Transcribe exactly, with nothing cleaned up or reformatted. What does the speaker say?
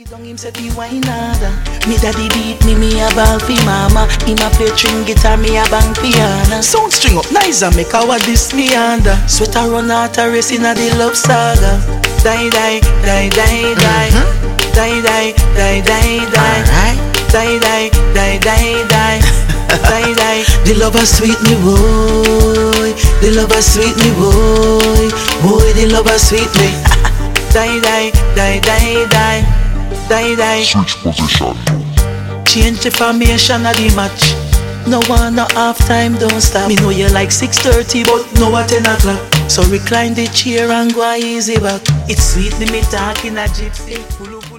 He don't him say fi wine harder. Me daddy beat me, me a ball fi mama. Him a play string guitar, me a bang piano. Sound string up nice and make our this me under. Sweater run out a race inna the love saga. Die die die die die. Die die die die die. Die die die die die. Die die. The lover sweet me boy. The lover sweet me boy. Boy the lover sweet me. Die die die die die. Die die. Switch position. Change the formation of the match. No one, no half time, don't stop. Me know you like six thirty, but no at ten o'clock. So recline the chair and go easy back. It's sweet, me talking a gypsy.